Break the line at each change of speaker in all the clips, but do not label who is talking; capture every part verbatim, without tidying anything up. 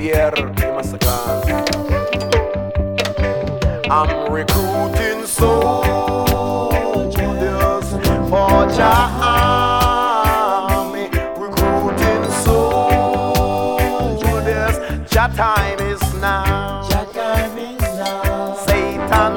Pierre Massacre. I'm recruiting soldiers for Jah Army. Recruiting soldiers. Jah time is now.
Jah time is now.
Satan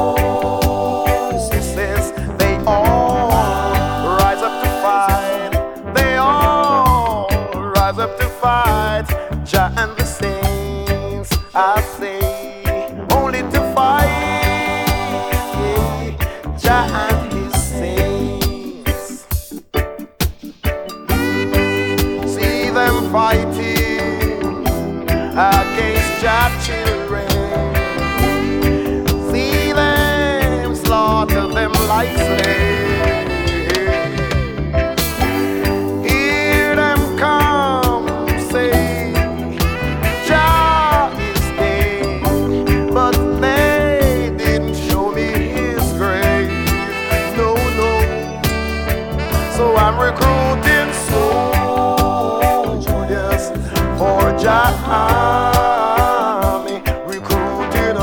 forces, they all rise up to fight. They all rise up to fight. Jah and the saints, I say, only to fight. Jah and his saints. See them fighting against Jah children. See them slaughter them like slaves. Hear them come say, Jah is dead, but they didn't show me his grave. No, no. So I'm recruiting soldiers for Jah Army. Recruiting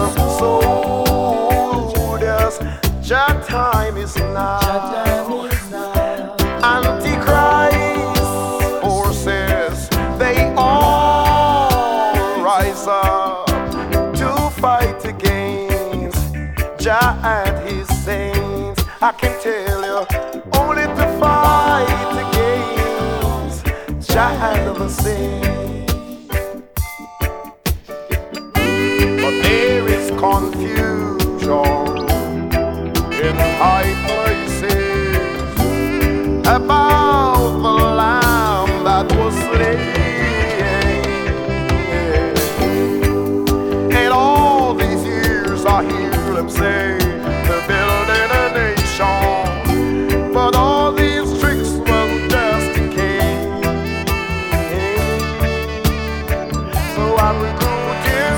soldiers. Jah time is now.
Jah time is now.
Antichrist forces, they all rise up to fight against Jah and his saints. I can tell you, only to fight against Jah and the saints. But there is confusion in high places about the lamb that was slain. And all these years I hear them say they're building a nation, but all these tricks were just a game. So I'm recruiting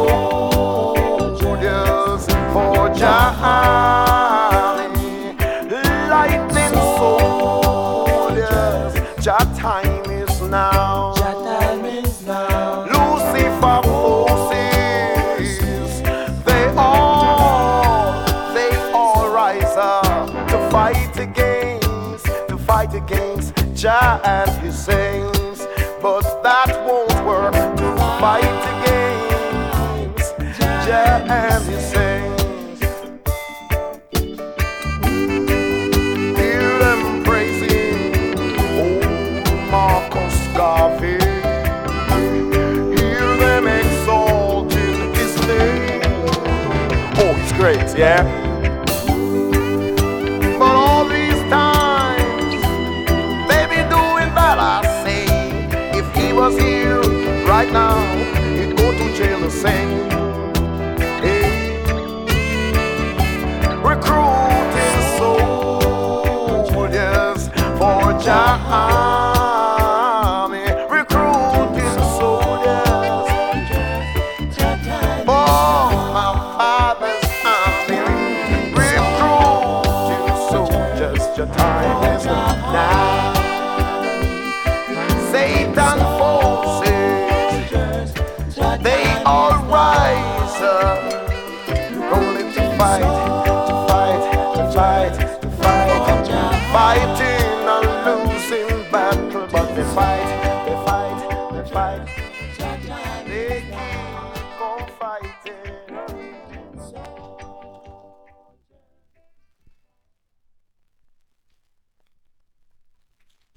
soldiers for Jah Army. Lightning soldiers. Jah time is now.
Jah time is now.
Lucifer forces, they all, they all rise up to fight against, to fight against Jah and his saints. But that won't work to fight against Jah and his saints. Hear them praising old Marcus Garvey. Hear them exalting his name. Oh, he's great, yeah. But all these times they be doing that, I say. If he was here right now, he'd go to jail the same. Hey. Recruiting soldiers for Jah Army. Recruiting soldiers for my father's army. Recruiting soldiers. Jah time is now. Satan forces, they all rise up, only to fight, to fight, to fight, to fight, fighting a losing battle, but they fight, they fight, they fight, they keep on fighting.